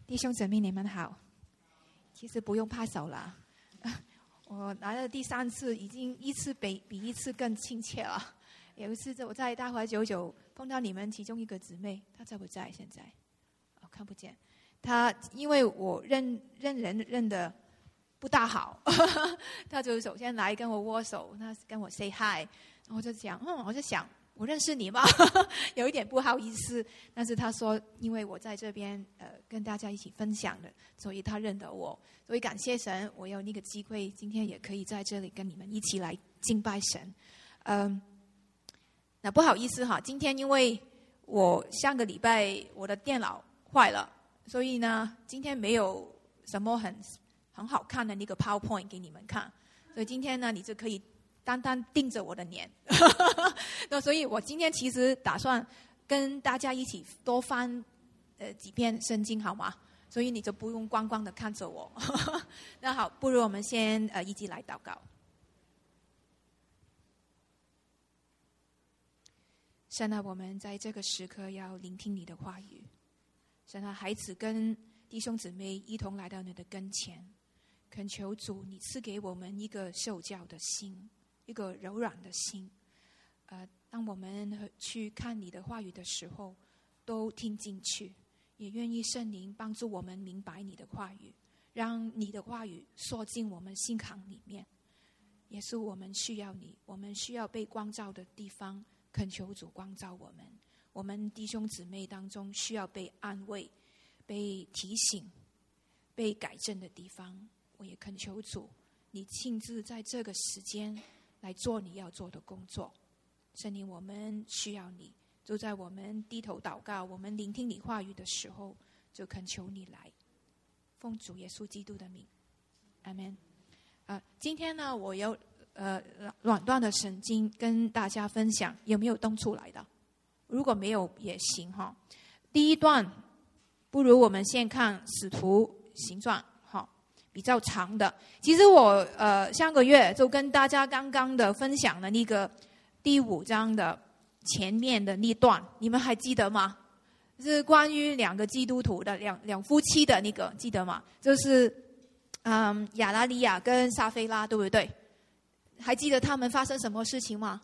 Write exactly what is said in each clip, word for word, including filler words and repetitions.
弟兄姊妹，你们好。其实不用拍手了，我来了第三次，已经一次比比一次更亲切了。有一次我在大怀九九碰到你们其中一个姊妹，她在不在？现在我、哦、看不见。她因为我认认人认得不大好，她就首先来跟我握手，她跟我 say hi， 然后我就讲，嗯，我就想。我认识你吗？有一点不好意思，但是他说，因为我在这边呃跟大家一起分享的，所以他认得我，所以感谢神，我有那个机会，今天也可以在这里跟你们一起来敬拜神。嗯，那不好意思哈，今天因为我上个礼拜我的电脑坏了，所以呢，今天没有什么很很好看的那个 PowerPoint 给你们看，所以今天呢，你就可以单单盯着我的脸。那所以我今天其实打算跟大家一起多翻呃几篇圣经，好吗？所以你就不用光光的看着我。那好，不如我们先呃一起来祷告。神啊，我们在这个时刻要聆听你的话语。神啊，孩子跟弟兄姊妹一同来到你的跟前，恳求主你赐给我们一个受教的心，一个柔软的心。呃，当我们去看你的话语的时候，都听进去，也愿意圣灵帮助我们明白你的话语，让你的话语缩进我们心坎里面。耶稣，我们需要你，我们需要被光照的地方，恳求主光照我们。我们弟兄姊妹当中需要被安慰、被提醒、被改正的地方，我也恳求主，你亲自在这个时间来做你要做的工作。圣灵，我们需要你，就在我们低头祷告，我们聆听你话语的时候，就恳求你来。奉主耶稣基督的名，阿们。呃，今天呢，我有呃软段的圣经跟大家分享，有没有登出来的？如果没有也行哈。第一段，不如我们先看使徒行传哈，比较长的。其实我呃上个月就跟大家刚刚的分享了那个第五章的前面的那段，你们还记得吗？是关于两个基督徒的两两夫妻的那个，记得吗？就是嗯亚拉利亚跟撒菲拉，对不对？还记得他们发生什么事情吗？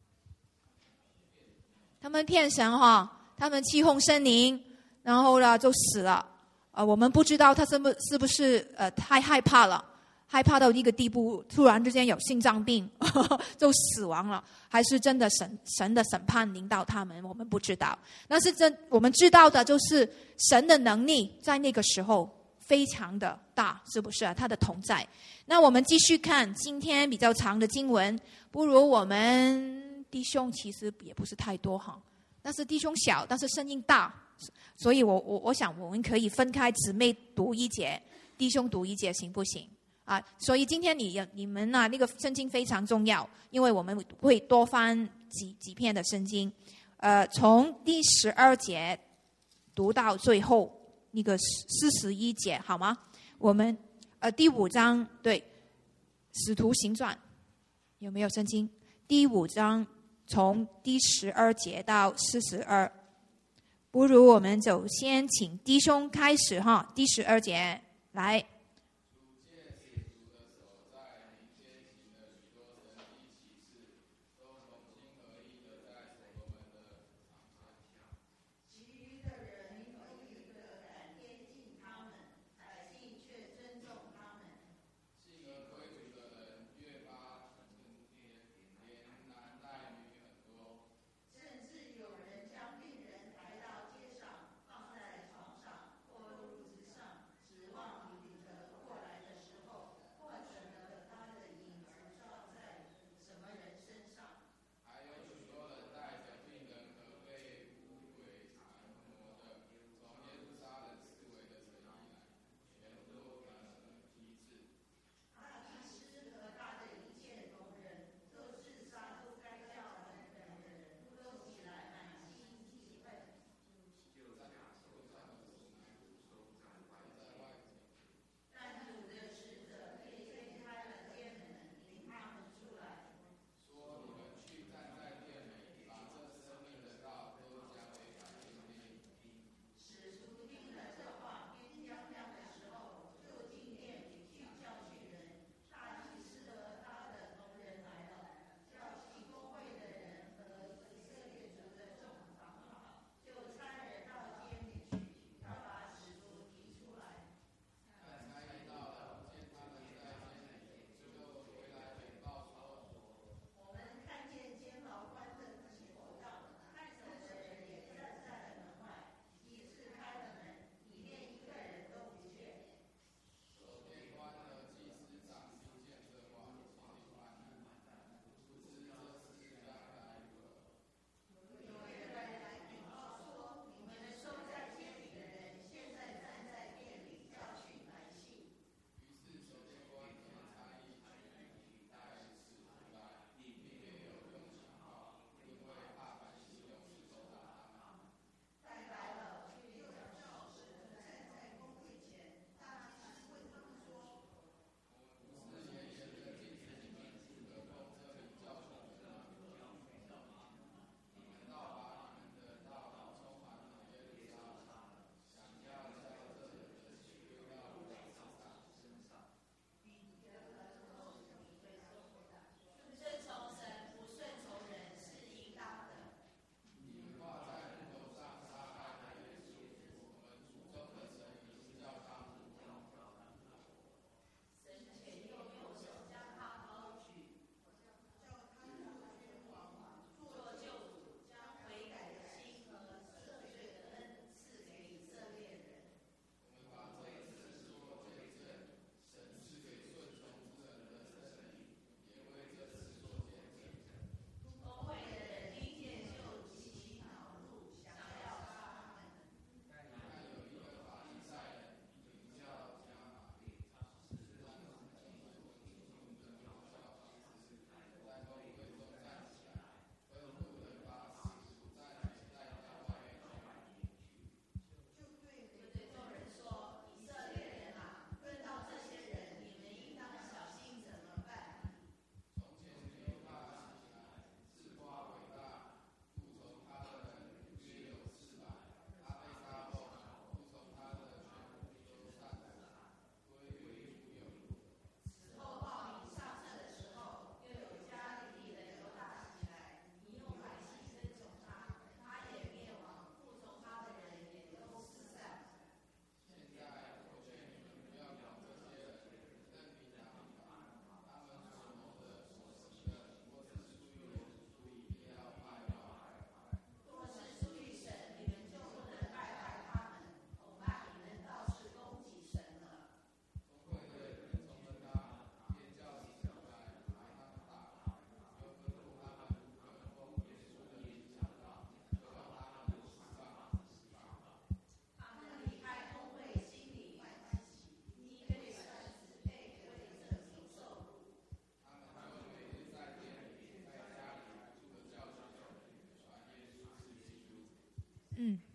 他们骗神哈，他们欺哄圣灵，然后呢就死了。呃，我们不知道他是不是不是呃太害怕了。害怕到一个地步，突然之间有心脏病呵呵就死亡了，还是真的神神的审判临到他们，我们不知道。但是真我们知道的就是神的能力在那个时候非常的大，是不是啊？他的同在。那我们继续看今天比较长的经文，不如我们弟兄其实也不是太多哈，但是弟兄小，但是声音大，所以我我我想我们可以分开，姊妹读一节，弟兄读一节，行不行？啊，所以今天你你们啊，那个圣经非常重要，因为我们会多翻几几篇的圣经，呃，从第十二节读到最后那个四十一节，好吗？我们呃第五章对，使徒行传有没有圣经？第五章从第十二节到四十二，不如我们就先请弟兄开始哈，第十二节来。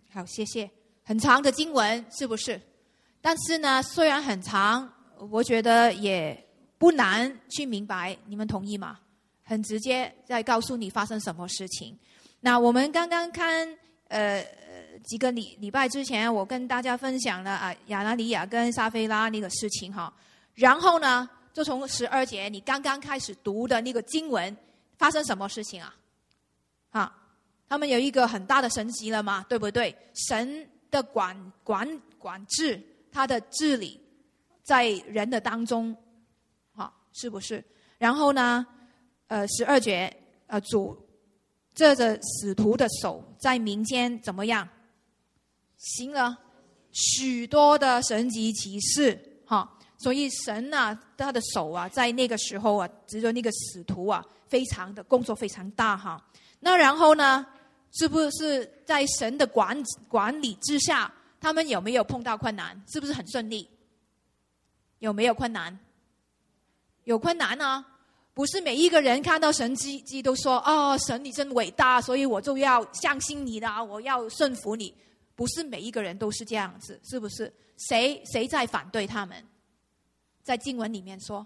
好，谢谢。很长的经文是不是？但是呢，虽然很长，我觉得也不难去明白，你们同意吗？很直接在告诉你发生什么事情。那我们刚刚看呃几个礼礼拜之前，我跟大家分享了啊亚拿尼亚跟撒非拉那个事情哈。然后呢，就从十二节你刚刚开始读的那个经文，发生什么事情啊？啊，他们有一个很大的神迹了嘛，对不对？神的管管管制，他的治理在人的当中，啊，是不是？然后呢，呃，十二节，呃，主这着使徒的手在民间怎么样？行了许多的神迹奇事，哈。所以神啊，他的手啊，在那个时候啊，指着那个使徒啊，非常的工作非常大哈。那然后呢，是不是在神的管管理之下，他们有没有碰到困难？是不是很顺利？有没有困难？有困难啊！不是每一个人看到神迹迹都说哦，神你真伟大，所以我就要相信你的，我要顺服你。不是每一个人都是这样子，是不是？谁谁在反对他们？在经文里面说，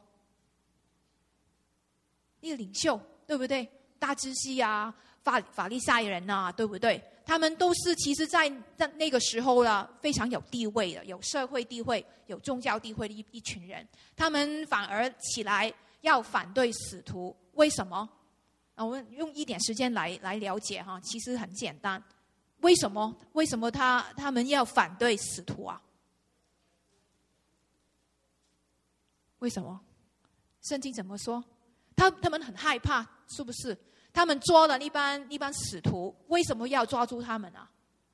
那个领袖对不对？大祭司啊，法法利赛人啊，对不对？他们都是其实在在那个时候呢，非常有地位的，有社会地位、有宗教地位的一一群人，他们反而起来要反对使徒，为什么？我们用一点时间来来了解哈，其实很简单，为什么？为什么他他们要反对使徒啊？为什么？圣经怎么说？他他们很害怕，是不是？他们捉了一班一班使徒，为什么要抓住他们啊？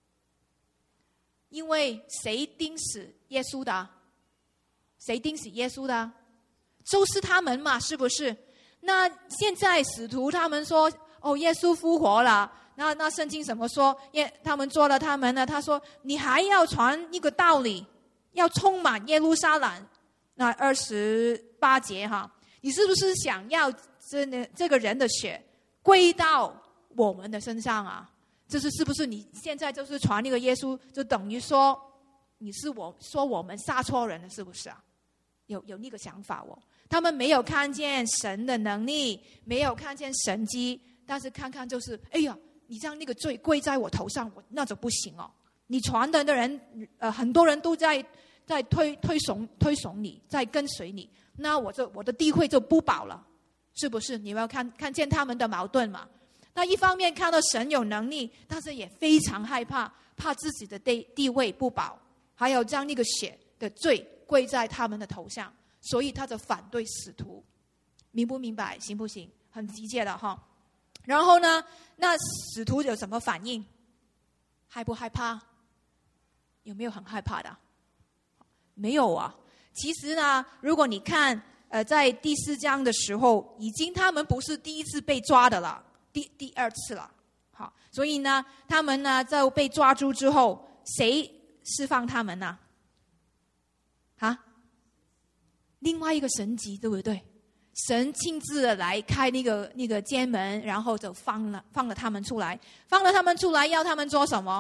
因为谁钉死耶稣的？谁钉死耶稣的？就是他们嘛，是不是？那现在使徒他们说，哦，耶稣复活了。那那圣经怎么说？耶，他们捉了他们呢？他说，你还要传一个道理，要充满耶路撒冷。那二十八节哈，你是不是想要这这个人的血归到我们的身上啊？就是是不是你现在就是传那个耶稣，就等于说你是我说我们杀错人了，是不是啊？有有那个想法哦。他们没有看见神的能力，没有看见神迹，但是看看就是，哎呀，你让那个罪归在我头上，我那就不行哦。你传的的人，呃，很多人都在。在推推崇推崇你，在跟随你，那我就我的地位就不保了，是不是？你要看看见他们的矛盾嘛？那一方面看到神有能力，但是也非常害怕，怕自己的地地位不保，还有将那个血的罪归在他们的头上，所以他就反对使徒，明不明白？行不行？很直接的哈。然后呢，那使徒有什么反应？害不害怕？有没有很害怕的？没有啊，其实呢，如果你看，呃，在第四章的时候，已经他们不是第一次被抓的了，第第二次了，好，所以呢，他们呢在被抓住之后，谁释放他们呢？啊，另外一个神迹，对不对？神亲自的来开那个那个监门，然后就放了放了他们出来，放了他们出来，要他们做什么？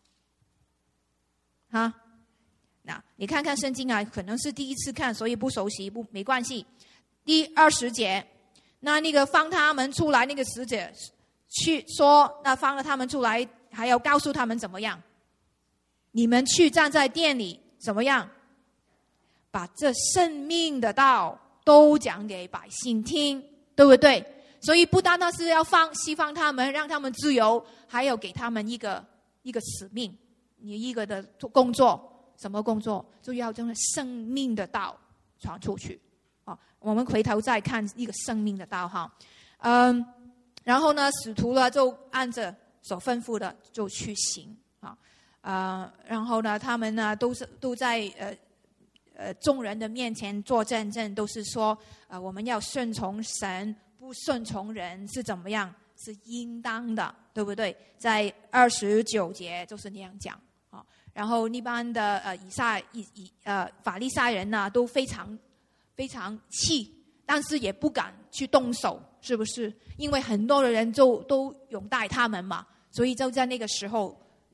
啊？那你看看圣经啊，可能是第一次看，所以不熟悉，不没关系。第二十节，那那个放他们出来那个使者去说，那放了他们出来，还要告诉他们怎么样？你们去站在店里，怎么样？把这生命的道都讲给百姓听，对不对？所以不单单是要放释放他们，让他们自由，还有给他们一个一个使命，你一个的工作。什么工作？就要将生命的道传出去。啊，我们回头再看一个生命的道哈。嗯，然后呢，使徒呢就按着所吩咐的就去行啊。呃，然后呢，他们呢都是都在呃呃众人的面前做见证，都是说呃我们要顺从神，不顺从人是怎么样？是应当的，对不对？在二十九节就是那样讲。然后那班的呃以撒以以呃法利赛人呢，都非常非常气，但是也不敢去动手，是不是？因为很多的人就都拥戴他们嘛，所以就在那个时候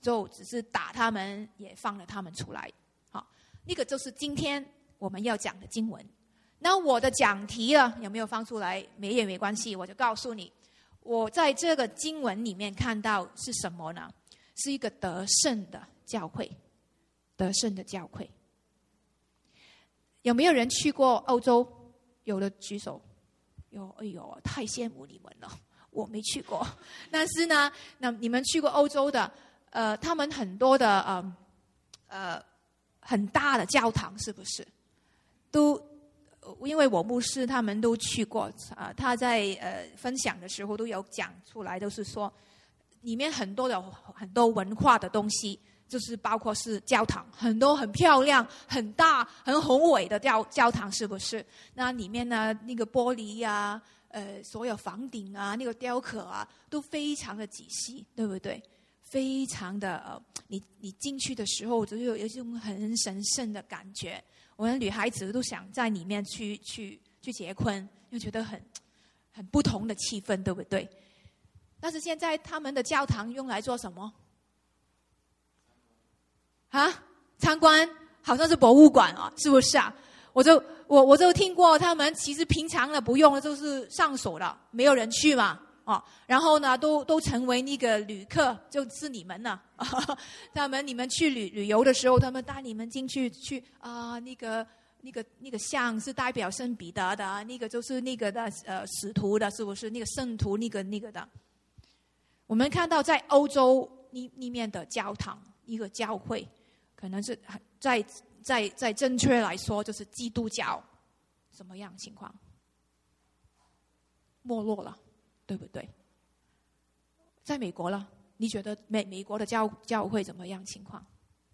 就只是打他们，也放了他们出来。好，那个就是今天我们要讲的经文。那我的讲题啊，有没有放出来？没也没关系，我就告诉你，我在这个经文里面看到是什么呢？是一个得胜的教会，得胜的教会。有没有人去过欧洲？有的举手。有，哎呦，太羡慕你们了，我没去过。但是呢，那你们去过欧洲的，呃，他们很多的呃呃很大的教堂，是不是？都因为我牧师他们都去过啊、呃，他在呃分享的时候都有讲出来，都是说里面很多的很多文化的东西，就是包括是教堂，很多很漂亮、很大、很宏伟的教教堂，是不是？那里面呢，那个玻璃啊，呃，所有房顶啊，那个雕刻啊，都非常的仔细，对不对？非常的呃，你你进去的时候，就有有一种很神圣的感觉。我们女孩子都想在里面去去去结婚，就觉得很很不同的气氛，对不对？但是现在他们的教堂用来做什么？啊，参观好像是博物馆啊，是不是啊？我就我我就听过他们其实平常的不用的，就是上锁了，没有人去嘛，哦，然后呢，都都成为那个旅客，就是你们了。他们你们去旅旅游的时候，他们带你们进去去啊、呃，那个那个那个像是代表圣彼得的，那个就是那个的呃使徒的，是不是？那个圣徒那个那个的。我们看到在欧洲里里面的教堂，一个教会。可能是在在在正确来说，就是基督教什么样情况？没落了，对不对？在美国了，你觉得美美国的教教会怎么样情况？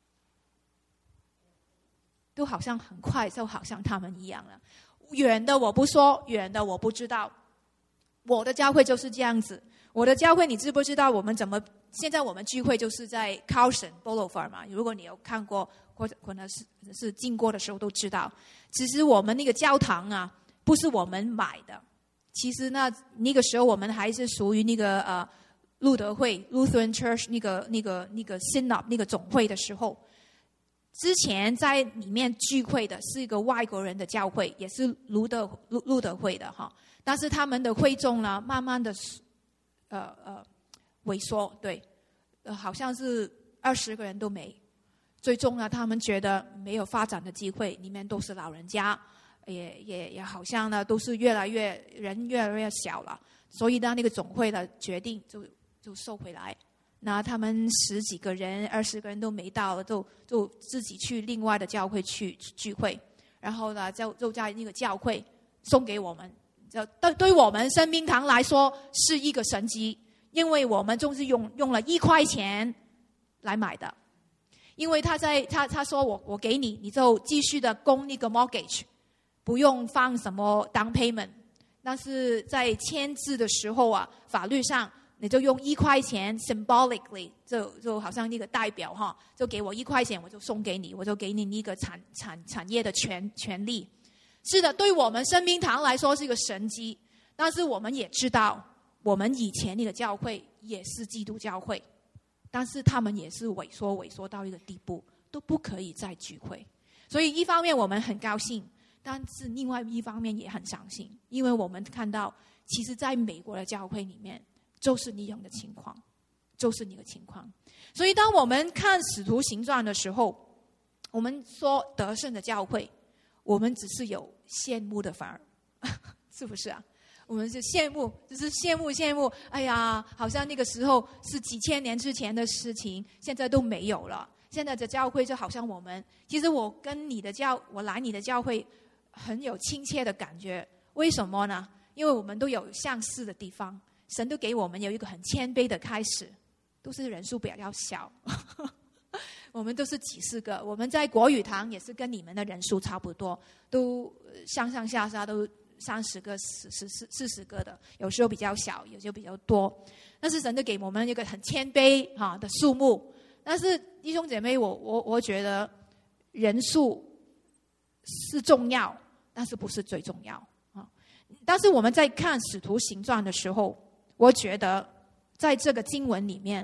都好像很快，就好像他们一样了。远的我不说，远的我不知道。我的教会就是这样子。我的教会，你知不知道我们怎么？现在我们聚会就是在 Carson Boulevard 嘛。如果你有看过，或者可能是是经过的时候都知道。其实我们那个教堂啊，不是我们买的。其实那那个时候我们还是属于那个呃路德会 Lutheran Church 那个那个那个 Synod 那个总会的时候，之前在里面聚会的是一个外国人的教会，也是路德路路德会的哈。但是他们的会众呢，慢慢的。呃呃，萎缩，对，呃，好像是二十个人都没。最终呢，他们觉得没有发展的机会，里面都是老人家，也也也好像呢，都是越来越人越来越小了。所以呢，那个总会的决定就就收回来。那他们十几个人、二十个人都没到了，就就自己去另外的教会去聚会，然后呢，就就在那个教会送给我们。对对我们生命堂来说是一个神迹，因为我们就是用用了一块钱来买的。因为他在他他说我我给你，你就继续的供那个 mortgage， 不用放什么 down payment。但是在签字的时候啊，法律上你就用一块钱 symbolically， 就就好像那个代表哈，就给我一块钱，我就送给你，我就给你一个产产产业的权权利。是的，对我们生命堂来说是一个神迹，但是我们也知道，我们以前那个教会也是基督教会，但是他们也是萎缩萎缩到一个地步，都不可以再聚会。所以一方面我们很高兴，但是另外一方面也很伤心，因为我们看到，其实在美国的教会里面，就是那样的情况，就是那个情况。所以当我们看使徒行传的时候，我们说得胜的教会，我们只是有羡慕的反而，是不是啊？我们是羡慕，就是羡慕羡慕。哎呀，好像那个时候是几千年之前的事情，现在都没有了。现在的教会就好像我们，其实我跟你的教，我来你的教会，很有亲切的感觉。为什么呢？因为我们都有相似的地方，神都给我们有一个很谦卑的开始，都是人数比较小。我们都是几十个，我们在国语堂也是跟你们的人数差不多，都上上下下都三十个、四十、四十个的，有时候比较小，有时候比较多。但是神就给我们一个很谦卑哈的数目。但是弟兄姐妹，我我我觉得人数是重要，但是不是最重要啊。但是我们在看使徒行传的时候，我觉得在这个经文里面，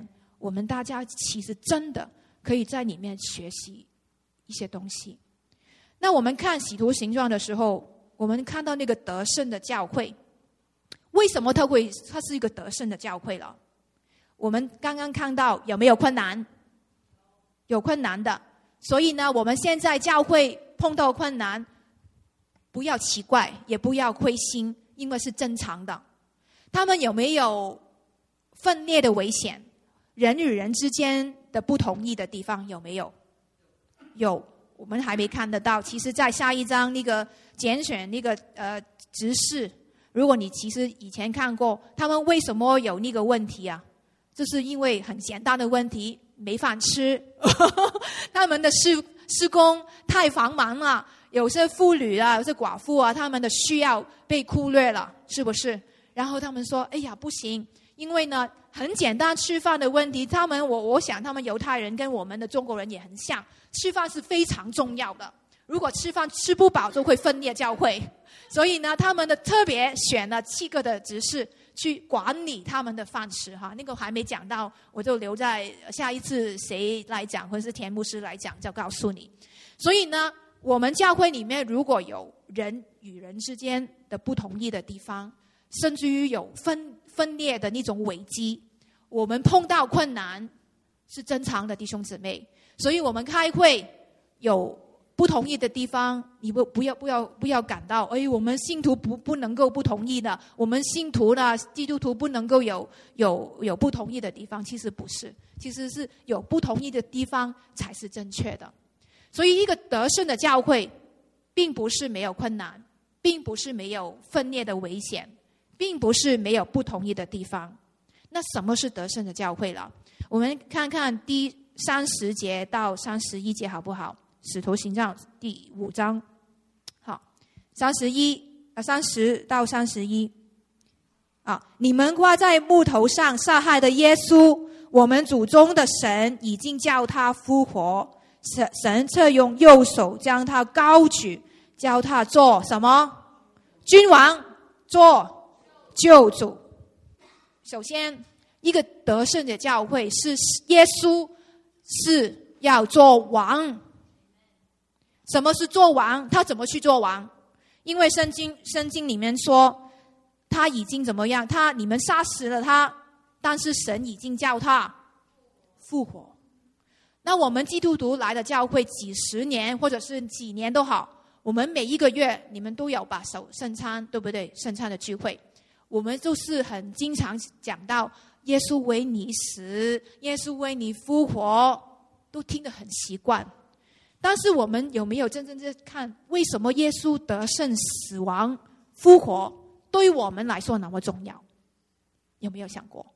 我们大家其实真的可以在里面学习一些东西。那我们看使徒行传的时候，我们看到那个得胜的教会，为什么它会它是一个得胜的教会了？我们刚刚看到有没有困难？有困难的。所以呢，我们现在教会碰到困难，不要奇怪，也不要灰心，因为是正常的。他们有没有分裂的危险？人与人之间的不同意的地方有没有？有，我们还没看得到。其实在下一章那个拣选那个呃执事，如果你其实以前看过，他们为什么有那个问题啊？就是因为很简单的问题，没饭吃。他们的事事工太繁忙了，有些妇女啊，有些寡妇啊，他们的需要被忽略了，是不是？然后他们说，哎呀，不行，因为呢很简单吃饭的问题，他们我我想他们犹太人跟我们的中国人也很像，吃饭是非常重要的，如果吃饭吃不饱就会分裂教会。所以呢他们的特别选了七个的执事去管理他们的饭食哈，那个还没讲到，我就留在下一次谁来讲，或者是田牧师来讲就告诉你。所以呢我们教会里面如果有人与人之间的不同意的地方，甚至于有分分裂的那种危机，我们碰到困难是正常的，弟兄姊妹。所以我们开会有不同意的地方，你不不要不要不要感到，哎，我们信徒不不能够不同意的，我们信徒呢，基督徒不能够有有有不同意的地方，其实不是，其实是有不同意的地方才是正确的。所以一个得胜的教会，并不是没有困难，并不是没有分裂的危险，并不是没有不同意的地方。那什么是得胜的教会了？我们看看第三十节到三十一节好不好？使徒行传第五章，好，三十一啊，三十到三十一啊，你们挂在木头上杀害的耶稣，我们祖宗的神已经叫他复活，神神却用右手将他高举，叫他做什么？君王，做救主。首先，一个得胜的教会是耶稣是要做王。什么是做王？他怎么去做王？因为圣经圣经里面说，他已经怎么样？他你们杀死了他，但是神已经叫他复活。那我们基督徒来的教会几十年或者是几年都好，我们每一个月你们都有把守圣餐，对不对？圣餐的聚会，我们就是很经常讲到耶稣为你死，耶稣为你复活，都听得很习惯。但是我们有没有真正在看，为什么耶稣得胜、死亡、复活对于我们来说那么重要？有没有想过？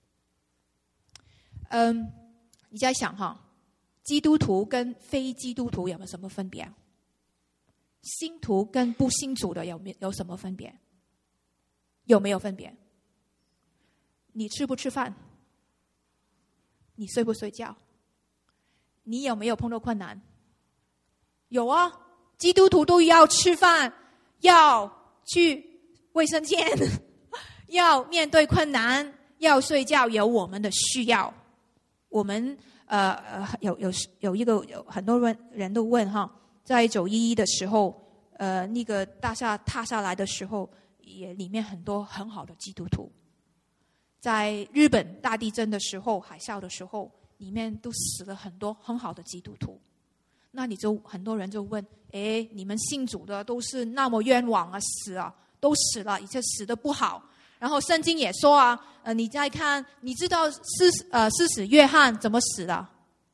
嗯，你在想哈，基督徒跟非基督徒有没有什么分别？信徒跟不信主的有没有什么分别？有没有分别？你吃不吃饭？你睡不睡觉？你有没有碰到困难？有啊，基督徒都要吃饭，要去卫生间，要面对困难，要睡觉，有我们的需要。我们呃呃有有有一个有很多人人都问哈，在九一一的时候，呃那个大厦塌下来的时候，也里面很多很好的基督徒。在日本大地震的时候，海啸的时候，里面都死了很多很好的基督徒。那你就很多人就问，诶，你们信主的都是那么冤枉啊，死啊，都死了，而且死得不好。然后圣经也说啊，呃，你再看，你知道施呃施洗约翰怎么死的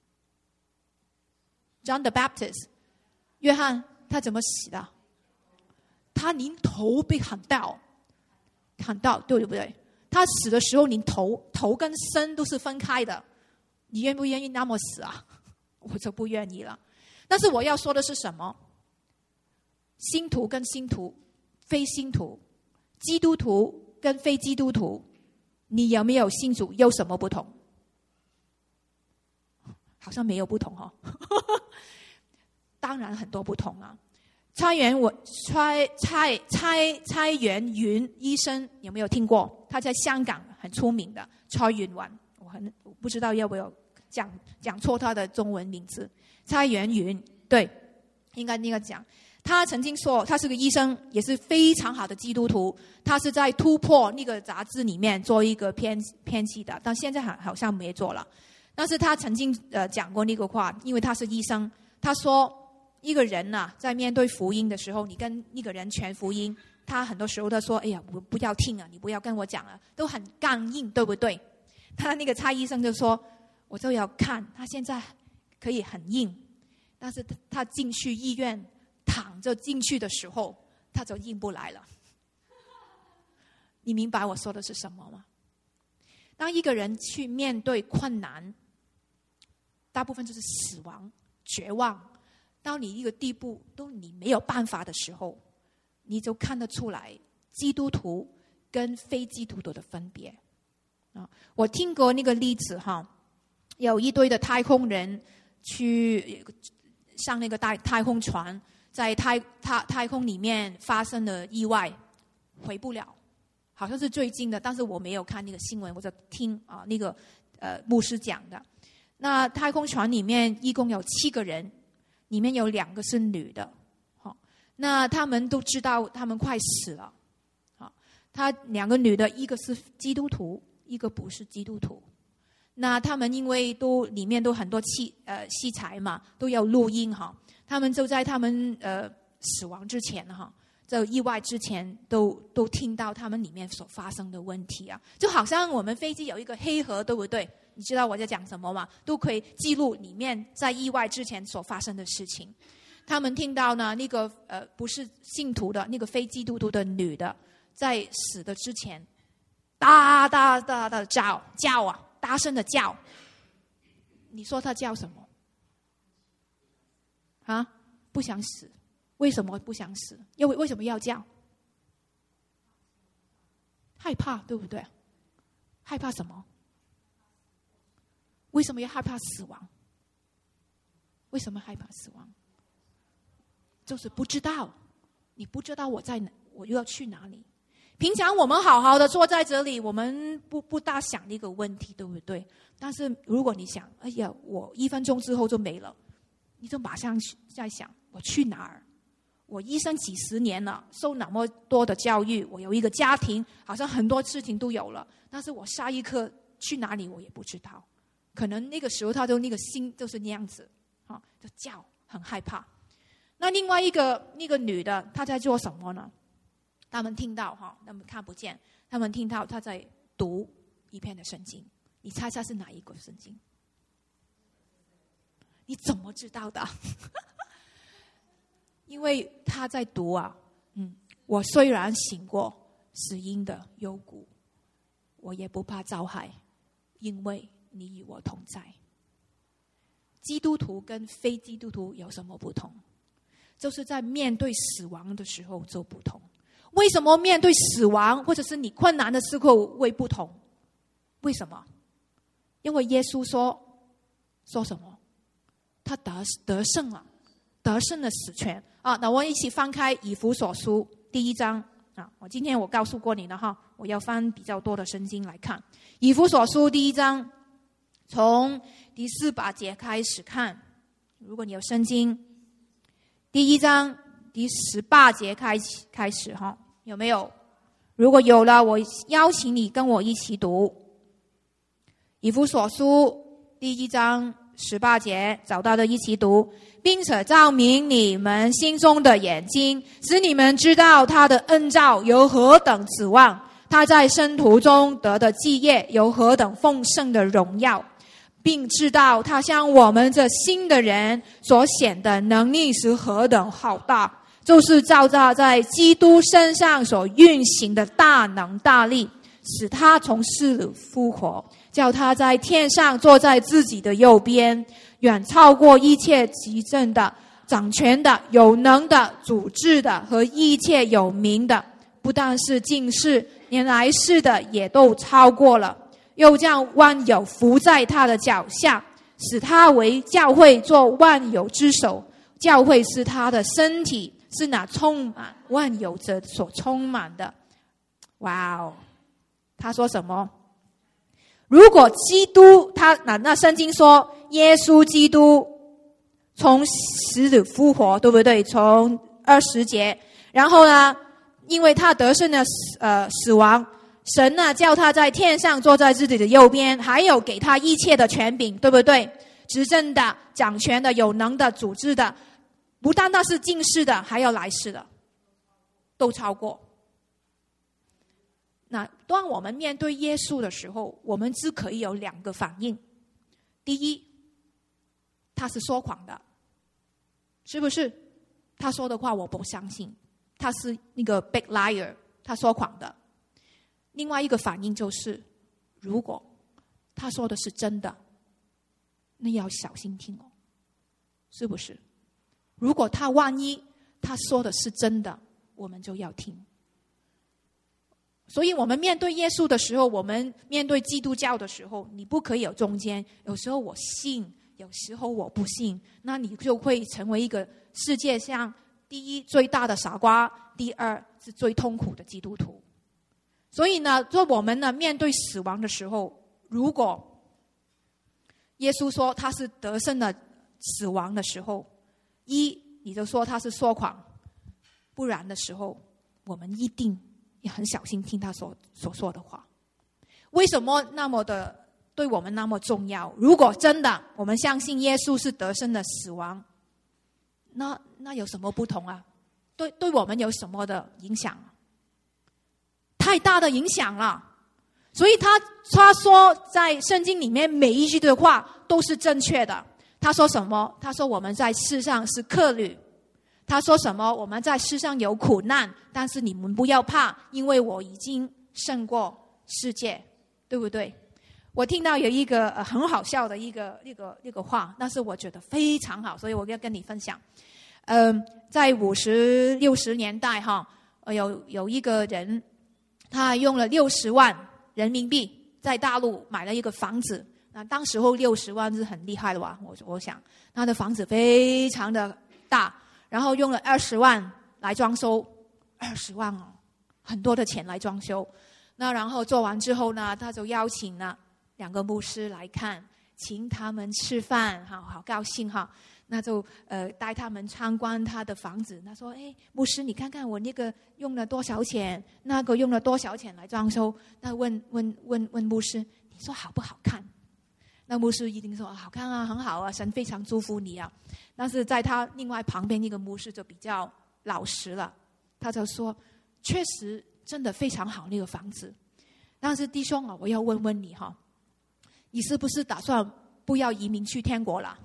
？John the Baptist， 约翰他怎么死的？他连头被砍掉，砍掉，对不对？他死的时候，连头头跟身都是分开的。你愿不愿意那么死啊？我就不愿意了。但是我要说的是什么？信徒跟信徒，非信徒，基督徒跟非基督徒，你有没有信主有什么不同？好像没有不同哦。当然很多不同啊。蔡元我蔡蔡蔡蔡元云医生有没有听过？他在香港很出名的蔡元文， 我很我不知道要不要讲讲错他的中文名字，蔡元云，对，应该应该讲。他曾经说他是个医生，也是非常好的基督徒，他是在突破那个杂志里面做一个编编辑的，但现在好好像没做了。但是他曾经呃讲过那个话，因为他是医生，他说一个人呐、啊，在面对福音的时候，你跟一个人传福音，他很多时候他说哎呀我不要听啊，你不要跟我讲啊，都很刚硬，对不对？他那个蔡医生就说我就要看他现在可以很硬，但是他进去医院躺着进去的时候，他就硬不来了。你明白我说的是什么吗？当一个人去面对困难，大部分就是死亡、绝望，到你一个地步都你没有办法的时候，你就看得出来基督徒跟非基督徒的分别。啊，我听过那个例子哈，有一堆的太空人去上那个太太空船，在太太太空里面发生了意外，回不了，好像是最近的，但是我没有看那个新闻，我就听啊那个呃牧师讲的。那太空船里面一共有七个人，里面有两个是女的，好，那他们都知道他们快死了，好，他两个女的，一个是基督徒，一个不是基督徒。那他们因为都里面都很多器呃器材嘛，都有录音哈。他们就在他们呃死亡之前哈，在意外之前都都听到他们里面所发生的问题啊，就好像我们飞机有一个黑盒，对不对？你知道我在讲什么吗？都可以记录里面在意外之前所发生的事情。他们听到呢，那个呃不是信徒的那个非基督徒的女的，在死的之前，大大大的叫叫啊，大声的叫。你说她叫什么？啊，不想死。为什么不想死？因为为什么要叫？害怕，对不对？害怕什么？为什么要害怕死亡？为什么害怕死亡？就是不知道，你不知道我在哪，我又要去哪里。平常我们好好的坐在这里，我们不不大想那个问题，对不对？但是如果你想，哎呀，我一分钟之后就没了，你就马上在想，我去哪儿？我医生几十年了，受那么多的教育，我有一个家庭，好像很多事情都有了，但是我下一刻去哪里我也不知道。可能那个时候他就那个心就是那样子，啊，就叫，很害怕。那另外一个那个女的，她在做什么呢？他们听到哈，他们看不见，他们听到她在读一篇的圣经。你猜猜是哪一个圣经？你怎么知道的？因为她在读啊，嗯，我虽然行过死荫的幽谷，我也不怕遭害，因为你与我同在。基督徒跟非基督徒有什么不同？就是在面对死亡的时候就不同。为什么面对死亡或者是你困难的时候会不同？为什么？因为耶稣说说什么？他得得胜了，得胜了死权啊！那我一起翻开以弗所书第一章啊！我今天我告诉过你了哈，我要翻比较多的圣经来看以弗所书第一章。从第四八节开始看，如果你有圣经，第一章第十八节开始开始哈，有没有？如果有了，我邀请你跟我一起读以弗所书第一章十八节，找到的一起读，并且照明你们心中的眼睛，使你们知道他的恩召有何等指望，他在生途中得的基业有何等丰盛的荣耀，并知道他向我们这新的人所显的能力是何等浩大，就是照着在基督身上所运行的大能大力，使他从死里复活，叫他在天上坐在自己的右边，远超过一切执政的、掌权的、有能的、主治的和一切有名的，不但是今世，连来世的也都超过了。又将万有伏在他的脚下，使他为教会做万有之首。教会是他的身体，是那充满万有者所充满的。哇哦！他说什么？ 如果基督他那那圣经说耶稣基督从死里复活，对不对？从二十节，然后呢，因为他得胜了呃死亡，神呢叫他在天上坐在自己的右边，还有给他一切的权柄，对不对？执政的、掌权的、有能的、组织的，不单单是今世的，还有来世的，都超过。那当我们面对耶稣的时候，我们只可以有两个反应。第一，他是说谎的，是不是？他说的话我不相信，他是那个 big liar， 他说谎的。另外一个反应就是，如果他说的是真的，那要小心听哦，是不是？如果他万一他说的是真的，我们就要听。所以我们面对耶稣的时候，我们面对基督教的时候，你不可以有中间，有时候我信，有时候我不信，那你就会成为一个世界上第一最大的傻瓜，第二是最痛苦的基督徒。所以呢，做我们呢面对死亡的时候，如果耶稣说他是得胜的死亡的时候，一你就说他是说谎，不然的时候，我们一定也很小心听他所所说的话。为什么那么的对我们那么重要？如果真的我们相信耶稣是得胜的死亡，那那有什么不同啊？对对我们有什么的影响？太大的影响了。所以他他说在圣经里面每一句的话都是正确的。他说什么？他说我们在世上是客旅。他说什么？我们在世上有苦难，但是你们不要怕，因为我已经胜过世界，对不对？我听到有一个、呃、很好笑的一个一个一个话，但是我觉得非常好，所以我要跟你分享。嗯、呃，在五十六十年代哈，有有一个人，他用了六十万人民币在大陆买了一个房子。那当时候六十万是很厉害的吧？我我想他的房子非常的大。然后用了二十万来装修，二十万哦，很多的钱来装修。那然后做完之后呢，他就邀请了两个牧师来看，请他们吃饭，好好高兴哈。那就呃带他们参观他的房子。他说：“哎，牧师，你看看我那个用了多少钱，那个用了多少钱来装修？”那问问问问牧师，你说好不好看？那牧师一定说好看啊，很好啊，神非常祝福你啊。但是在他另外旁边一个牧师就比较老实了，他就说确实真的非常好那个房子。但是弟兄啊，我要问问你哈，你是不是打算不要移民去天国了？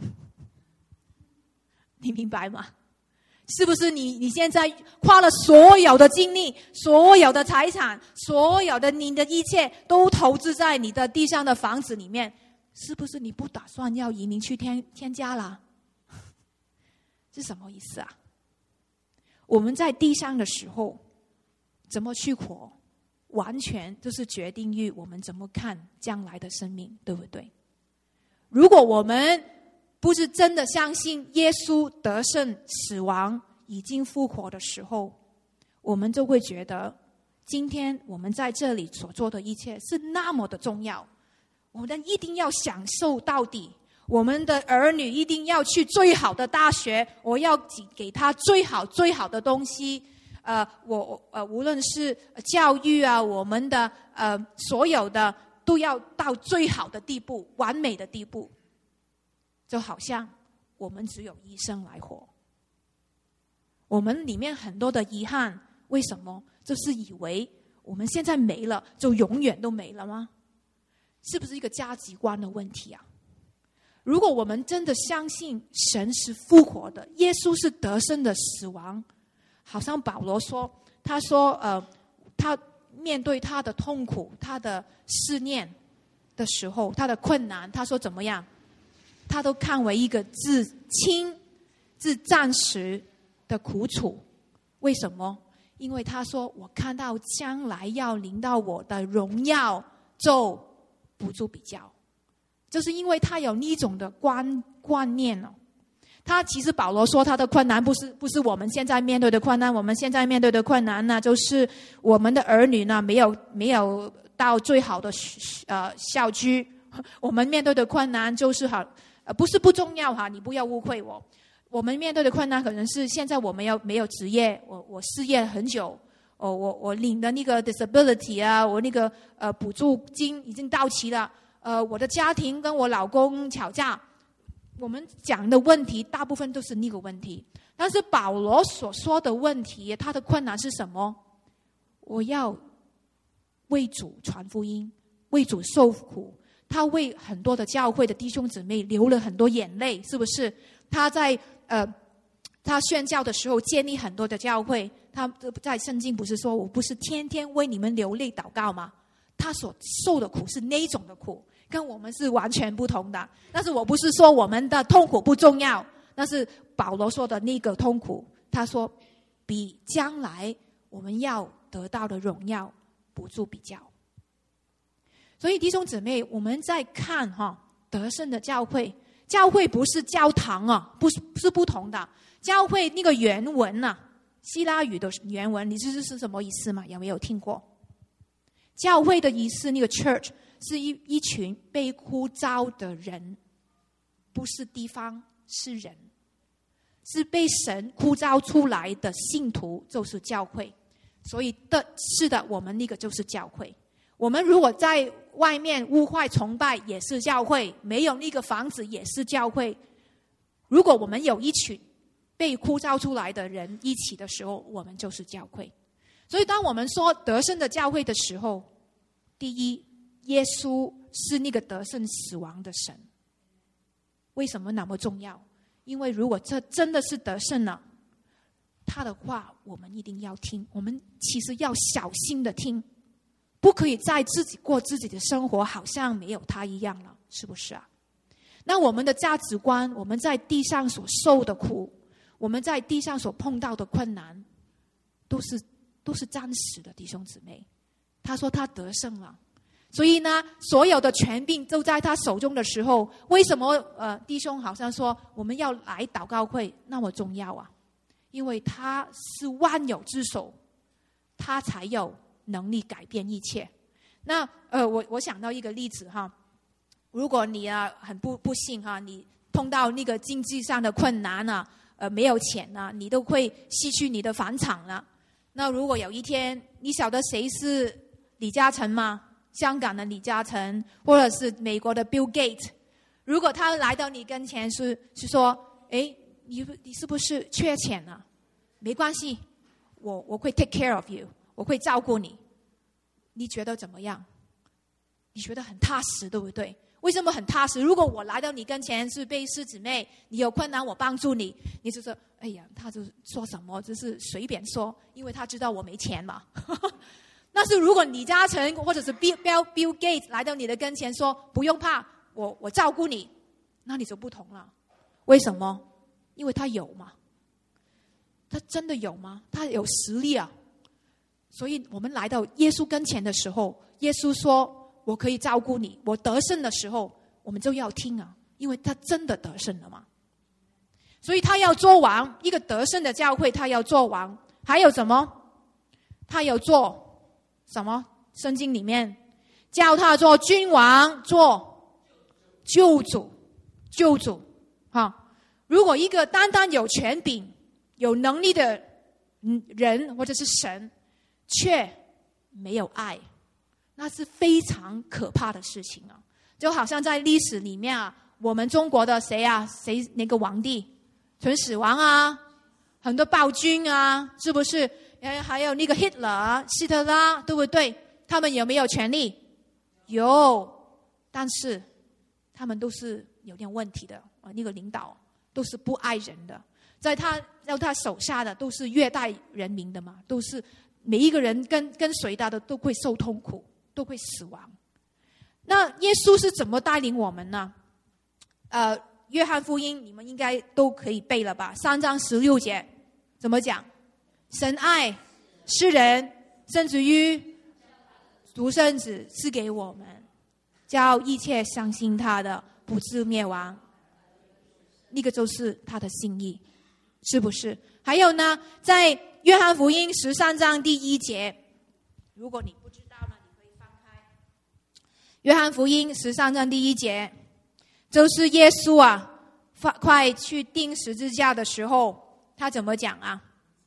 你明白吗？是不是你你现在花了所有的精力，所有的财产，所有的你的一切都投资在你的地上的房子里面？是不是你不打算要移民去天天家了？是什么意思啊？我们在地上的时候怎么去活，完全就是决定于我们怎么看将来的生命，对不对？如果我们不是真的相信耶稣得胜死亡已经复活的时候，我们就会觉得今天我们在这里所做的一切是那么的重要，我们一定要享受到底，我们的儿女一定要去最好的大学，我要给他最好最好的东西。呃，我呃无论是教育啊，我们的呃所有的都要到最好的地步，完美的地步。就好像我们只有一生来活，我们里面很多的遗憾，为什么？就是以为我们现在没了，就永远都没了吗？是不是一个价值观的问题啊？如果我们真的相信神是复活的，耶稣是得胜的死亡，好像保罗说，他说呃，他面对他的痛苦，他的试炼的时候，他的困难，他说怎么样？他都看为一个至轻、至暂时的苦楚。为什么？因为他说我看到将来要临到我的荣耀，就不做比较。就是因为他有那种的观观念哦。他其实保罗说他的困难不是不是我们现在面对的困难，我们现在面对的困难呢，就是我们的儿女呢没有没有到最好的呃校区，我们面对的困难就是好，呃不是不重要哈，你不要误会我。我们面对的困难可能是现在我们要没有职业，我我失业很久，哦我我领的那个 disability 啊，我那个呃补助金已经到期了，呃我的家庭跟我老公吵架，我们讲的问题大部分都是那个问题。但是保罗所说的问题，他的困难是什么？我要为主传福音，为主受苦。他为很多的教会的弟兄姊妹流了很多眼泪，是不是？他在呃，他宣教的时候建立很多的教会，他在圣经不是说我不是天天为你们流泪祷告吗？他所受的苦是那种的苦，跟我们是完全不同的。但是我不是说我们的痛苦不重要，但是保罗说的那个痛苦，他说比将来我们要得到的荣耀不足比较。所以弟兄姊妹，我们在看哈得胜的教会，教会不是教堂啊，不是是不同的。教会那个原文啊，希腊语的原文，你知道是什么意思吗？有没有听过？教会的意思，那个 church 是一一群被呼召的人，不是地方，是人，是被神呼召出来的信徒，就是教会。所以的是的，我们那个就是教会。我们如果在外面污坏崇拜，也是教会；没有那个房子，也是教会。如果我们有一群被呼召出来的人一起的时候，我们就是教会。所以当我们说得胜的教会的时候，第一，耶稣是那个得胜死亡的神。为什么那么重要？因为如果这真的是得胜了，他的话我们一定要听，我们其实要小心的听，不可以在自己过自己的生活好像没有他一样了，是不是啊？那我们的价值观，我们在地上所受的苦，我们在地上所碰到的困难，都是都是暂时的，弟兄姊妹。他说他得胜了，所以呢，所有的权柄都在他手中的时候，为什么呃弟兄好像说我们要来祷告会那么重要啊？因为他是万有之首，他才有能力改变一切。那呃，我我想到一个例子哈，如果你啊很不不幸哈，你碰到那个经济上的困难啊，呃没有钱啊，你都会失去你的房产了。那如果有一天，你晓得谁是李嘉诚吗？香港的李嘉诚，或者是美国的 Bill Gates， 如果他来到你跟前是是说，哎，你你是不是缺钱啊？没关系，我我会 take care of you， 我会照顾你。你觉得怎么样？你觉得很踏实，对不对？为什么很踏实？如果我来到你跟前是被师姊妹，你有困难我帮助你，你就说，哎呀，他就说什么就是随便说，因为他知道我没钱嘛。但是如果李嘉诚或者是 Bill, Bill Gates 来到你的跟前说，不用怕，我我照顾你，那你就不同了。为什么？因为他有嘛。他真的有吗？他有实力啊。所以我们来到耶稣跟前的时候，耶稣说我可以照顾你，我得胜的时候，我们就要听啊，因为他真的得胜了嘛。所以他要做王，一个得胜的教会他要做王。还有什么？他要做什么？圣经里面叫他做君王，做救主，救主哈。如果一个单单有权柄有能力的人或者是神却没有爱，那是非常可怕的事情啊！就好像在历史里面啊，我们中国的谁啊，谁那个皇帝，秦始皇啊，很多暴君啊，是不是？还有那个 Hitler 希特拉，对不对？他们有没有权利？有，但是他们都是有点问题的啊，那个领导都是不爱人的。在他在他手下的都是虐待人民的嘛，都是每一个人跟跟随他的都会受痛苦，都会死亡。那耶稣是怎么带领我们呢？呃，约翰福音你们应该都可以背了吧？三章十六节怎么讲？神爱世人，甚至于独生子赐给我们，叫一切相信他的不至灭亡。那个就是他的心意。是不是？还有呢，在约翰福音十三章第一节，如果你不知道呢，你可以翻开约翰福音十三章第一节，就是耶稣啊快去钉十字架的时候，他怎么讲啊？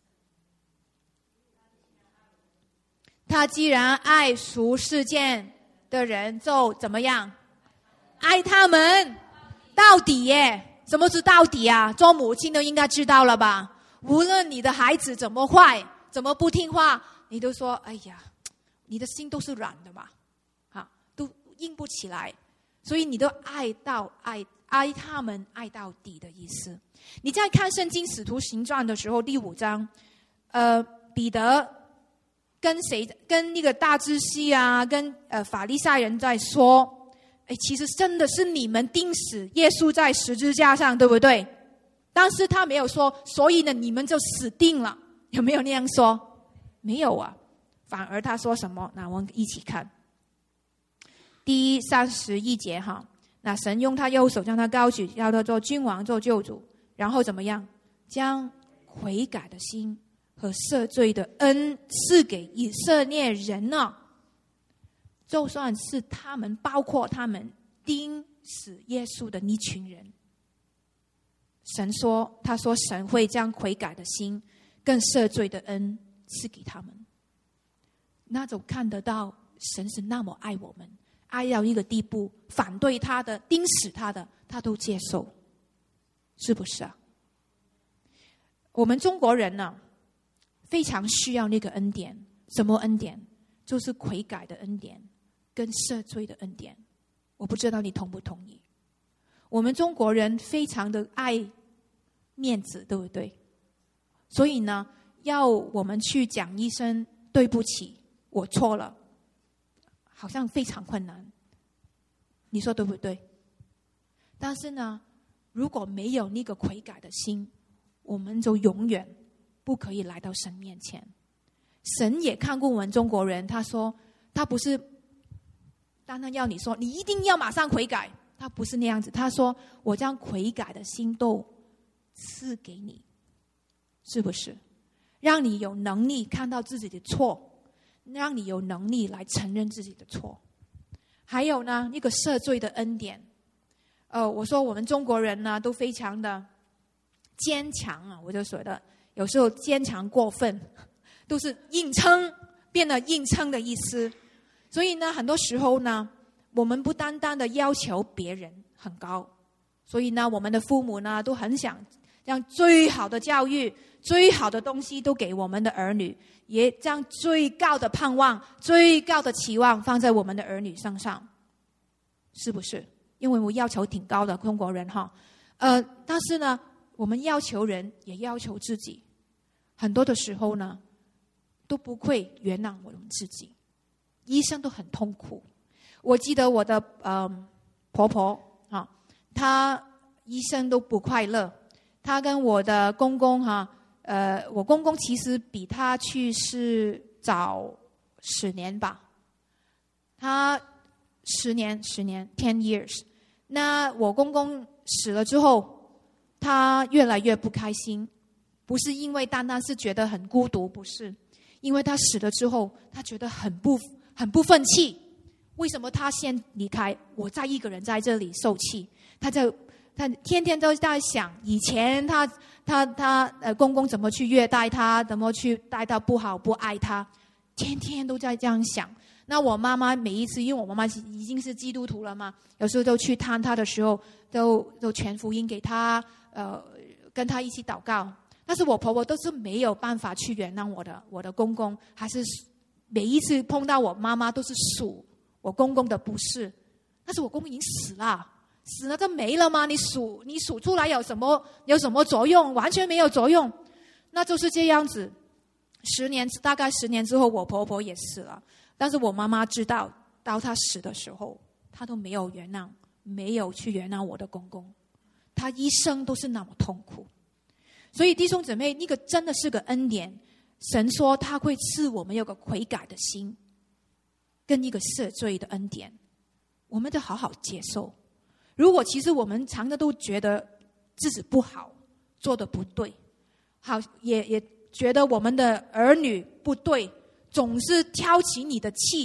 他既然爱属世界的人，就怎么样？爱他们到底耶。什么是到底啊？做母亲都应该知道了吧？无论你的孩子怎么坏，怎么不听话，你都说哎呀，你的心都是软的嘛，啊，都硬不起来，所以你都爱到爱爱他们爱到底的意思。你在看圣经使徒行传的时候，第五章，呃，彼得跟谁跟那个大祭司啊，跟呃法利赛人在说。哎，其实真的是你们钉死耶稣在十字架上，对不对？但是他没有说，所以呢，你们就死定了，有没有那样说？没有啊，反而他说什么？那我们一起看第三十一节哈。那神用他右手将他高举，要他做君王，做救主，然后怎么样？将悔改的心和赦罪的恩赐给以色列人呢？就算是他们，包括他们钉死耶稣的一群人，神说，他说神会将悔改的心跟赦罪的恩赐给他们。那种看得到神是那么爱我们，爱到一个地步，反对他的、钉死他的，他都接受，是不是啊？我们中国人呢，非常需要那个恩典。什么恩典？就是悔改的恩典跟赦罪的恩典。我不知道你同不同意。我们中国人非常的爱面子，对不对？所以呢，要我们去讲一声对不起，我错了，好像非常困难。你说对不对？但是呢，如果没有那个悔改的心，我们就永远不可以来到神面前。神也看过我们中国人，他说他不是单单要你说你一定要马上悔改，他不是那样子。他说我将悔改的心都赐给你，是不是？让你有能力看到自己的错，让你有能力来承认自己的错。还有呢，那个赦罪的恩典。呃，我说我们中国人呢都非常的坚强啊，我就觉得有时候坚强过分，都是硬撑，变得硬撑的意思。所以呢，很多时候呢，我们不单单的要求别人很高，所以呢，我们的父母呢都很想让最好的教育、最好的东西都给我们的儿女，也将最高的盼望、最高的期望放在我们的儿女身上，是不是？因为我要求挺高的，中国人哈。呃，但是呢，我们要求人，也要求自己，很多的时候呢，都不会原谅我们自己，医生都很痛苦。我记得我的呃婆婆哈，她医生都不快乐。她跟我的公公哈，呃，我公公其实比她去世早十年吧，他十年十年 ten years。那我公公死了之后，他越来越不开心，不是因为单单是觉得很孤独，不是，因为他死了之后，他觉得很不很不忿气。为什么他先离开，我再一个人在这里受气？他就他天天都在想，以前他他他呃公公怎么去虐待他，怎么去待他不好，不爱他，天天都在这样想。那我妈妈每一次，因为我妈妈已经是基督徒了嘛，有时候都去探他的时候，都都传福音给他，呃，跟他一起祷告。但是我婆婆都是没有办法去原谅我的，我的公公，还是每一次碰到我妈妈都是数我公公的不是。但是我公公已经死了，死了就没了吗？你数你数出来有什么有什么作用？完全没有作用。那就是这样子。十年大概十年之后，我婆婆也死了。但是我妈妈知道，到她死的时候，她都没有原谅，没有去原谅我的公公，她一生都是那么痛苦。所以弟兄姊妹，那个真的是个恩典。神说他会赐我们有个悔改的心，跟一个赦罪的恩典，我们得好好接受。如果其实我们常常都觉得自己不好，做得不对，好也也觉得我们的儿女不对，总是挑起你的气，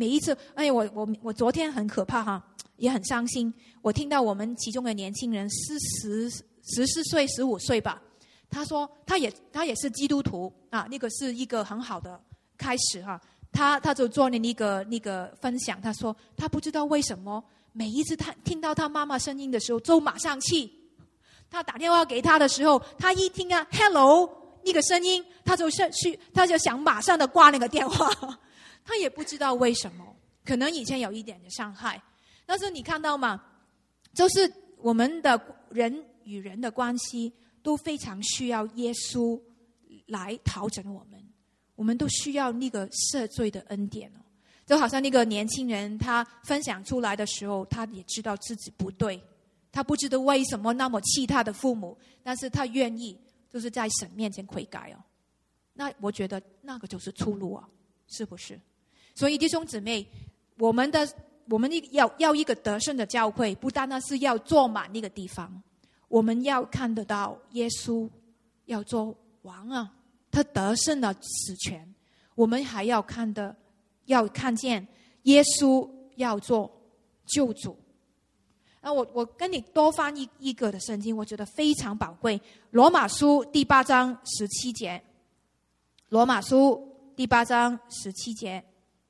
每一次，哎，我我我昨天很可怕哈，也很伤心。我听到我们其中的年轻人是十十四岁、十五岁吧，他说他也他也是基督徒啊，那个是一个很好的开始哈。他他就做了那个那个分享，他说他不知道为什么每一次他听到他妈妈声音的时候，就马上气。他打电话给他的时候，他一听啊 ，hello 那个声音，他就去他就想马上的挂那个电话。他也不知道为什么，可能以前有一点的伤害。但是你看到吗？就是我们的人与人的关系都非常需要耶稣来调整我们，我们都需要那个赦罪的恩典哦。就好像那个年轻人他分享出来的时候，他也知道自己不对，他不知道为什么那么气他的父母，但是他愿意就是在神面前悔改哦。那我觉得那个就是出路啊，是不是？所以弟兄姊妹，我们的我们要要一个得胜的教会，不单单是要坐满那个地方，我们要看得到耶稣要做王啊，他得胜的死权。我们还要看的，要看见耶稣要做救主。那我我跟你多翻译一个的圣经，我觉得非常宝贵。罗马书第八章十七节，罗马书第八章十七节。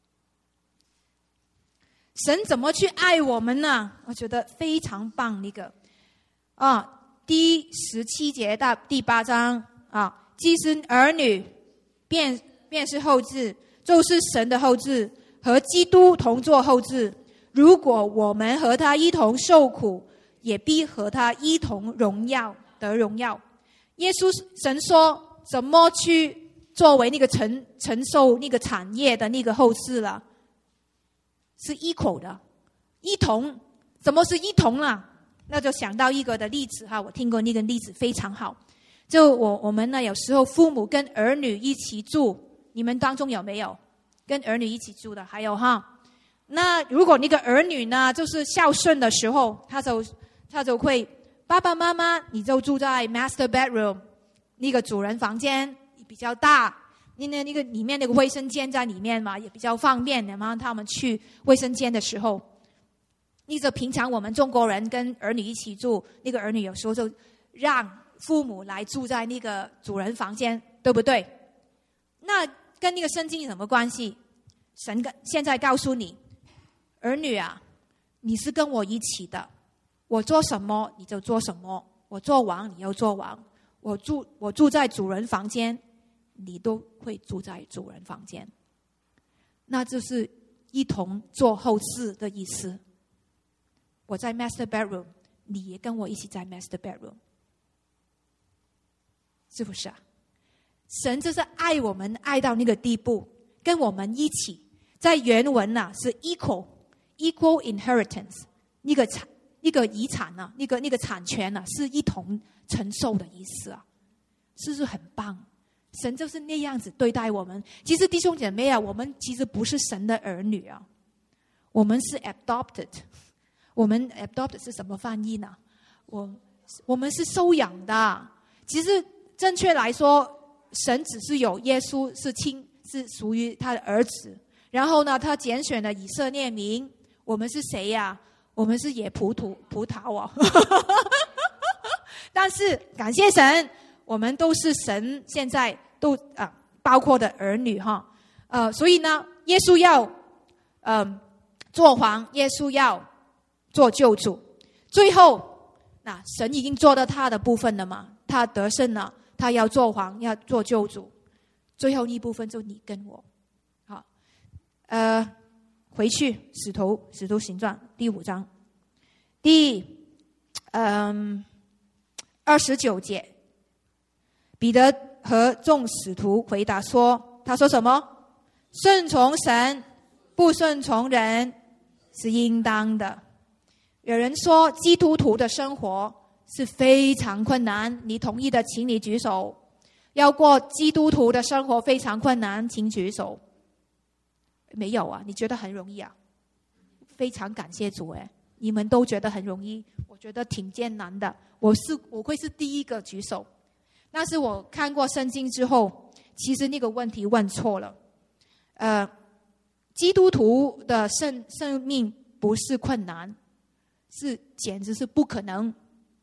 神怎么去爱我们呢？我觉得非常棒。那个啊，第十七节到第八章啊，既是儿女，便便是后嗣，就是神的后嗣，和基督同作后嗣。如果我们和他一同受苦，也必和他一同荣耀得荣耀。耶稣神说，怎么去作为那个承承受那个产业的那个后嗣了？是一口的，一同，怎么是一同啊？那就想到一个的例子哈，我听过那个例子非常好。就我我们呢，有时候父母跟儿女一起住，你们当中有没有跟儿女一起住的？还有哈，那如果那个儿女呢，就是孝顺的时候，他就他就会爸爸妈妈，你就住在 master bedroom 那个主人房间比较大。因为那个里面那个卫生间在里面嘛，也比较方便的嘛。他们去卫生间的时候，那个平常我们中国人跟儿女一起住，那个儿女有时候就让父母来住在那个主人房间，对不对？那跟那个圣经有什么关系？神现在告诉你，儿女啊，你是跟我一起的，我做什么你就做什么，我做王你要做王，我住我住在主人房间，你都会住在主人房间，那就是一同做后嗣的意思。我在 master bedroom， 你也跟我一起在 master bedroom， 是不是啊？神就是爱我们爱到那个地步，跟我们一起。在原文啊是 equal equal inheritance， 那个产那个遗产啊，那个那个产权啊，是一同承受的意思啊，是不是很棒？神就是那样子对待我们。其实弟兄姐妹啊，我们其实不是神的儿女啊，我们是 adopted。 我们 adopted 是什么翻译呢？我我们是收养的。其实正确来说，神只是有耶稣是亲，是属于他的儿子。然后呢，他拣选了以色列民。我们是谁呀、啊？我们是野葡萄葡萄啊。但是感谢神，我们都是神现在都啊包括的儿女哈。呃，所以呢，耶稣要嗯、呃、做王，耶稣要做救主。最后，那神已经做到他的部分了嘛，他得胜了，他要做王，要做救主。最后一部分就你跟我，好，呃，回去使徒使徒行传第五章第嗯二十九节，彼得和众使徒回答说，他说什么？顺从神，不顺从人是应当的。有人说基督徒的生活是非常困难，你同意的请你举手。要过基督徒的生活非常困难，请举手。没有啊？你觉得很容易啊？非常感谢主诶，你们都觉得很容易，我觉得挺艰难的。我是我会是第一个举手。但是我看过圣经之后，其实那个问题问错了。呃， 基督徒的生生命不是困难，是简直是不可能，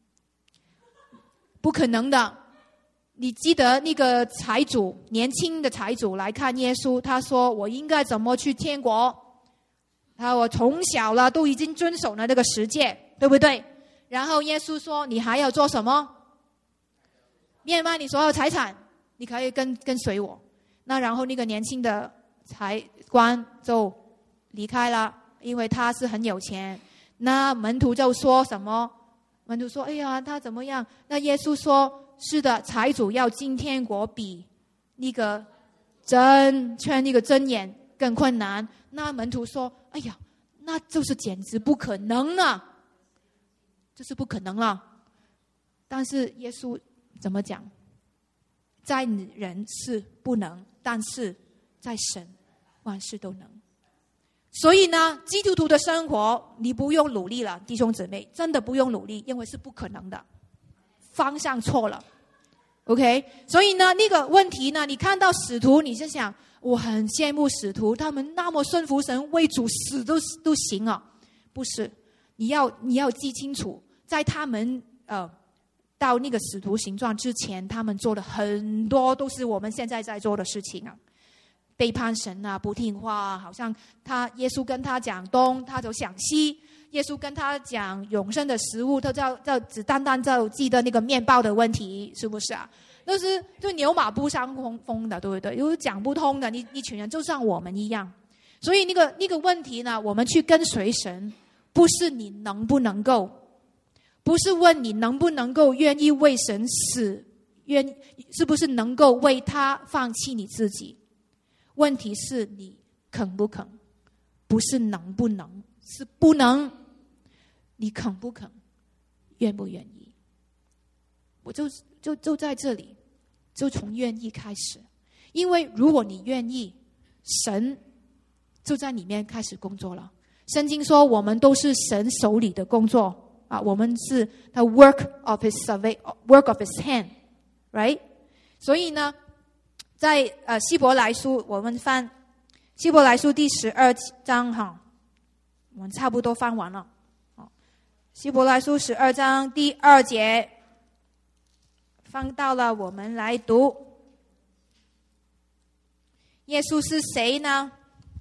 不可能的。你记得那个财主，年轻的财主来看耶稣，他说我应该怎么去天国？他我从小了都已经遵守了那个十诫，对不对？然后耶稣说你还要做什么？变卖你所有财产，你可以跟跟随我。那然后那个年轻的财官就离开了，因为他是很有钱。那门徒就说什么？门徒说哎呀他怎么样？那耶稣说是的，财主要进天国比那个针圈那个针眼更困难。那门徒说哎呀那就是简直不可能啊，就是不可能了。但是耶稣怎么讲？在人是不能，但是在神万事都能。所以呢，基督徒的生活你不用努力了，弟兄姊妹，真的不用努力，因为是不可能的，方向错了。 OK， 所以呢那个问题呢，你看到使徒你就想我很羡慕使徒，他们那么顺服神，为主死都都行啊。不是，你要你要记清楚，在他们呃到那个使徒行传之前，他们做了很多都是我们现在在做的事情啊，背叛神啊，不听话啊，好像他耶稣跟他讲东，他就想西；耶稣跟他讲永生的食物，他就就只单单就记得那个面包的问题，是不是啊？都是就牛马不相风的，对不对？有讲不通的，你一群人就像我们一样。所以那个那个问题呢，我们去跟随神，不是你能不能够，不是问你能不能够愿意为神死，愿是不是能够为他放弃你自己。问题是你肯不肯，不是能不能，是不能。你肯不肯，愿不愿意？我就就就在这里，就从愿意开始。因为如果你愿意，神就在里面开始工作了。圣经说我们都是神手里的工作啊，我们是 the work of his work of his hand， right？ 所以呢，在呃希伯来书，我们翻希伯来书第十二章哈，我们差不多翻完了。希伯来书十二章第二节，翻到了，我们来读。耶稣是谁呢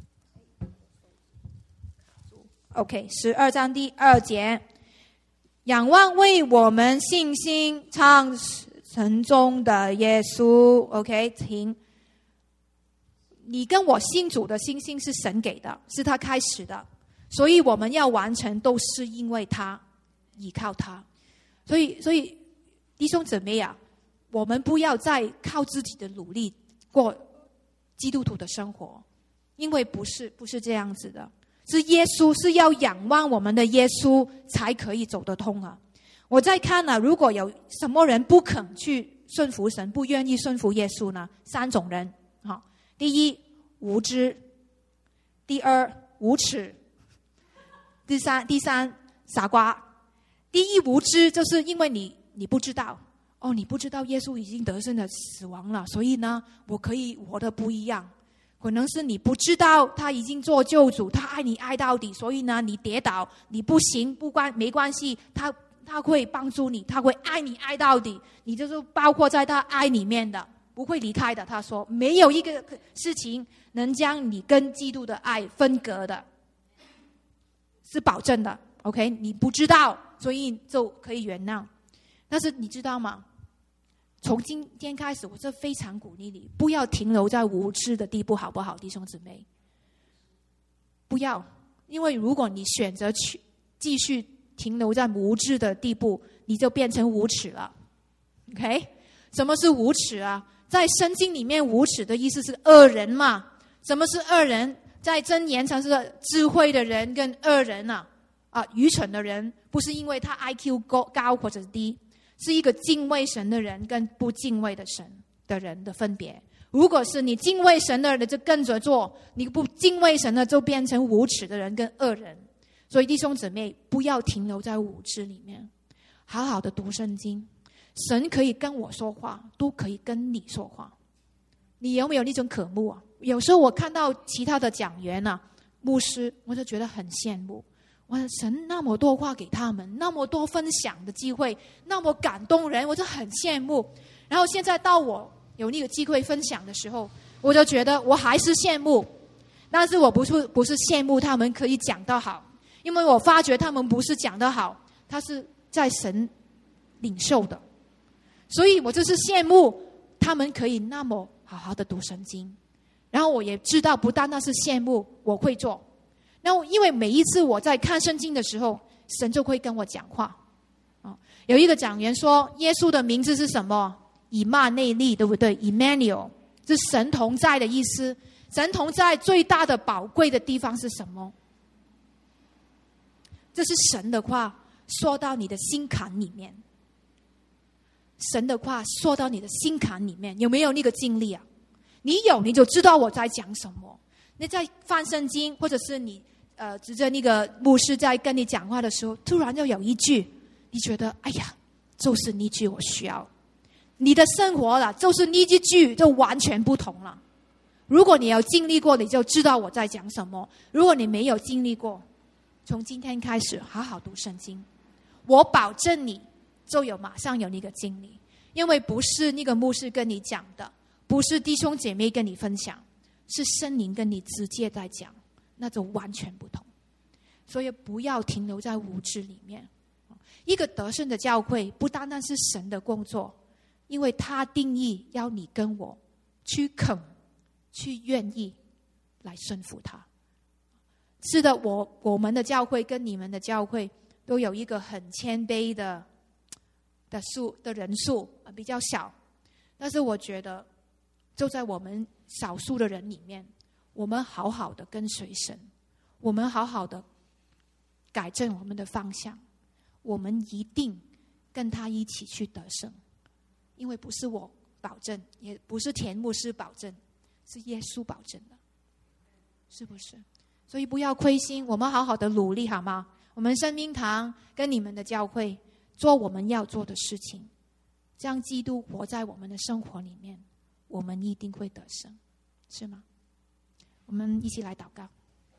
？OK， 十二章第二节，仰望为我们信心创成中的耶稣。OK， 停。你跟我信主的信心是神给的，是他开始的，所以我们要完成都是因为他，依靠他。所以，所以弟兄姊妹啊，我们不要再靠自己的努力过基督徒的生活，因为不是不是这样子的，是耶稣，是要仰望我们的耶稣才可以走得通啊。我在看啊，如果有什么人不肯去顺服神，不愿意顺服耶稣呢？三种人，好，第一无知，第二无耻，第三第三傻瓜。第一无知，就是因为你你不知道。哦，你不知道耶稣已经得胜的死亡了，所以呢，我可以活得不一样。可能是你不知道他已经做救主，他爱你爱到底，所以呢，你跌倒，你不行，不关没关系，他他会帮助你，他会爱你爱到底，你就是包括在他爱里面的，不会离开的。他说，没有一个事情能将你跟基督的爱分隔的，是保证的。OK， 你不知道，所以就可以原谅。但是你知道吗？从今天开始，我是非常鼓励你，不要停留在无知的地步，好不好，弟兄姊妹？不要，因为如果你选择去继续停留在无知的地步，你就变成无耻了。OK， 什么是无耻啊？在圣经里面，无耻的意思是恶人嘛。什么是恶人？在箴言上是智慧的人跟恶人啊，啊，愚蠢的人，不是因为他 I Q 高高或者低。是一个敬畏神的人跟不敬畏的神的人的分别。如果是你敬畏神的人就跟着做，你不敬畏神的就变成无耻的人跟恶人。所以弟兄姊妹，不要停留在无知里面，好好的读圣经。神可以跟我说话，都可以跟你说话。 你有没有那种渴慕啊？有时候我看到其他的讲员啊、牧师，我就觉得很羡慕。我的神那么多话给他们，那么多分享的机会，那么感动人，我就很羡慕。然后现在到我有那个机会分享的时候，我就觉得我还是羡慕，但是我不是不是羡慕他们可以讲得好，因为我发觉他们不是讲得好，他是在神领受的，所以我就是羡慕他们可以那么好好的读圣经。然后我也知道，不单单是羡慕，我会做。然后因为每一次我在看圣经的时候，神就会跟我讲话。有一个讲员说，耶稣的名字是什么？以马内利，对不对？ Emmanuel 是神同在的意思。神同在最大的宝贵的地方是什么？这是神的话说到你的心坎里面。神的话说到你的心坎里面，有没有那个经历啊？你有，你就知道我在讲什么。你在翻圣经，或者是你呃，指着那个牧师在跟你讲话的时候，突然就有一句，你觉得哎呀，就是那句我需要。你的生活了，就是那一句就完全不同了。如果你有经历过，你就知道我在讲什么。如果你没有经历过，从今天开始好好读圣经，我保证你就有马上有那个经历。因为不是那个牧师跟你讲的，不是弟兄姐妹跟你分享，是圣灵跟你直接在讲，那就完全不同。所以不要停留在无知里面。一个得胜的教会不单单是神的工作，因为他定义要你跟我去肯去愿意来顺服他。是的，我我们的教会跟你们的教会都有一个很谦卑的的数的人数，比较小，但是我觉得就在我们少数的人里面，我们好好的跟随神，我们好好的改正我们的方向，我们一定跟他一起去得胜。因为不是我保证，也不是田牧师保证，是耶稣保证的，是不是？所以不要亏心，我们好好的努力好吗？我们生命堂跟你们的教会做我们要做的事情，这样基督活在我们的生活里面，我们一定会得胜，是吗？我们一起来祷告。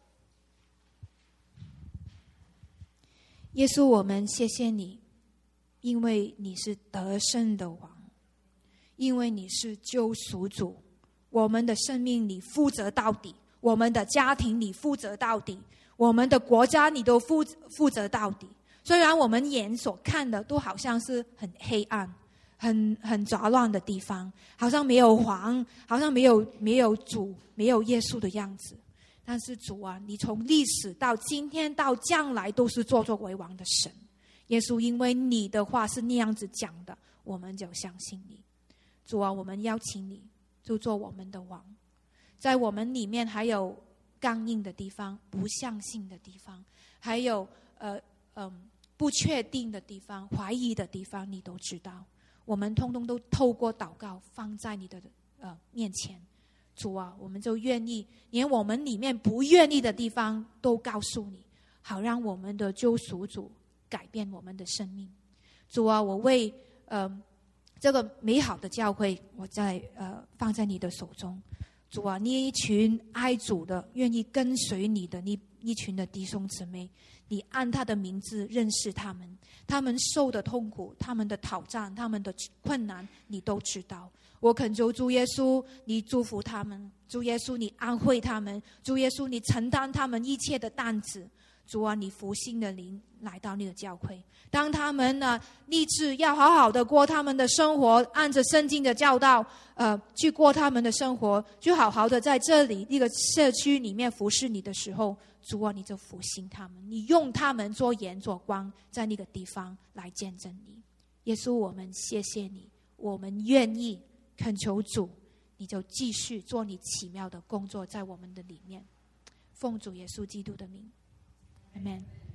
耶稣，我们谢谢你，因为你是得胜的王，因为你是救赎主，我们的生命你负责到底，我们的家庭你负责到底，我们的国家你都负负责到底。虽然我们眼所看的都好像是很黑暗、很很杂乱的地方，好像没有王，好像没有没有主、没有耶稣的样子，但是主啊，你从历史到今天到将来都是作作为王的神。耶稣，因为你的话是那样子讲的，我们就相信你。主啊，我们邀请你就做我们的王。在我们里面还有刚硬的地方，不相信的地方，还有呃嗯不确定的地方，怀疑的地方，你都知道。我们通通都透过祷告放在你的呃面前。主啊，我们就愿意连我们里面不愿意的地方都告诉你，好让我们的救赎主改变我们的生命。主啊，我为呃这个美好的教会，我在呃放在你的手中。主啊，你一群爱主的、愿意跟随你的你一群的弟兄姊妹，你按他的名字认识他们，他们受的痛苦、他们的挑战、他们的困难，你都知道。我恳求主耶稣，你祝福他们；主耶稣，你安慰他们；主耶稣，你承担他们一切的担子。主啊，你复兴的灵来到那个教会，当他们呢立志要好好的过他们的生活，按着圣经的教导呃，去过他们的生活，去好好的在这里一个社区里面服侍你的时候，主啊，你就复兴他们，你用他们做盐做光，在那个地方来见证你。耶稣，我们谢谢你，我们愿意恳求主，你就继续做你奇妙的工作在我们的里面。奉主耶稣基督的名，Amen。